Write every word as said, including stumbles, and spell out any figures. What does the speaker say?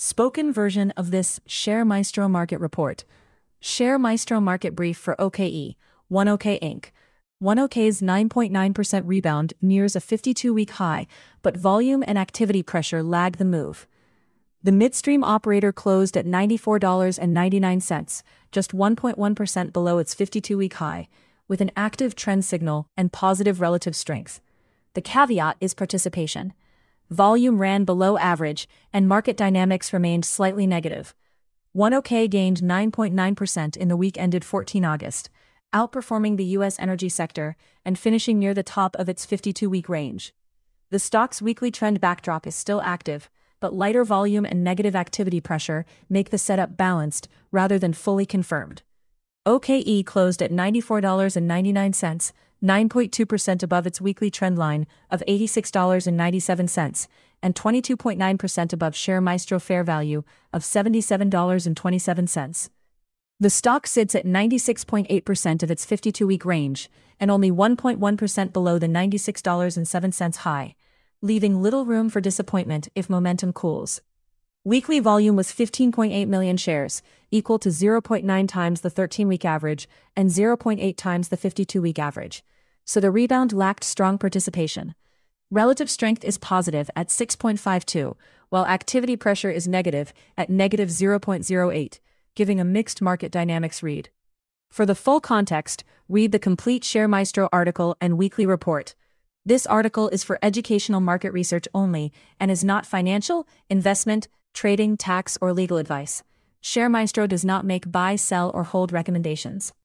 Spoken version of this Share Maestro Market Report. Share Maestro Market Brief for O K E, one OK Incorporated. one OK's nine point nine percent rebound nears a fifty-two-week high, but volume and activity pressure lagged the move. The midstream operator closed at ninety-four dollars and ninety-nine cents, just one point one percent below its fifty-two-week high, with an active trend signal and positive relative strength. The caveat is participation. Volume ran below average, and market dynamics remained slightly negative. one OK gained nine point nine percent in the week ended the fourteenth of August, outperforming the U S energy sector and finishing near the top of its fifty-two-week range. The stock's weekly trend backdrop is still active, but lighter volume and negative activity pressure make the setup balanced rather than fully confirmed. O K E closed at ninety-four dollars and ninety-nine cents, nine point two percent above its weekly trend line of eighty-six dollars and ninety-seven cents, and twenty-two point nine percent above Share Maestro fair value of seventy-seven dollars and twenty-seven cents. The stock sits at ninety-six point eight percent of its fifty-two-week range, and only one point one percent below the ninety-six dollars and seven cents high, leaving little room for disappointment if momentum cools. Weekly volume was fifteen point eight million shares, equal to zero point nine times the thirteen-week average and zero point eight times the fifty-two-week average, so the rebound lacked strong participation. Relative strength is positive at six point five two, while activity pressure is negative at negative zero point zero eight, giving a mixed market dynamics read. For the full context, read the complete Share Maestro article and weekly report. This article is for educational market research only and is not financial, investment, trading, tax, or legal advice. Share Maestro does not make buy, sell, or hold recommendations.